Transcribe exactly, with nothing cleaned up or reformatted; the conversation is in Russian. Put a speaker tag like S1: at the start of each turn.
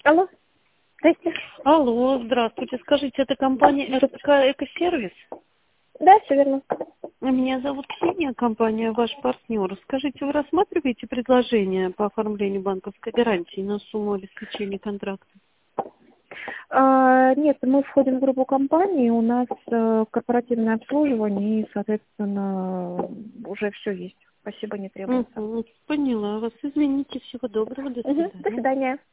S1: Алло, здрасте.
S2: Алло, здравствуйте. Скажите, это компания РПК Экосервис?
S1: Да, все верно.
S2: Меня зовут Ксения, компания ваш партнер. Скажите, вы рассматриваете предложение по оформлению банковской гарантии на сумму обеспечения контракта?
S1: А, нет, мы входим в группу компаний, у нас э, корпоративное обслуживание и, соответственно, уже все есть. Спасибо, не требуется.
S2: Угу, поняла вас. Извините, всего доброго, до
S1: Мгм, до
S2: свидания.
S1: свидания.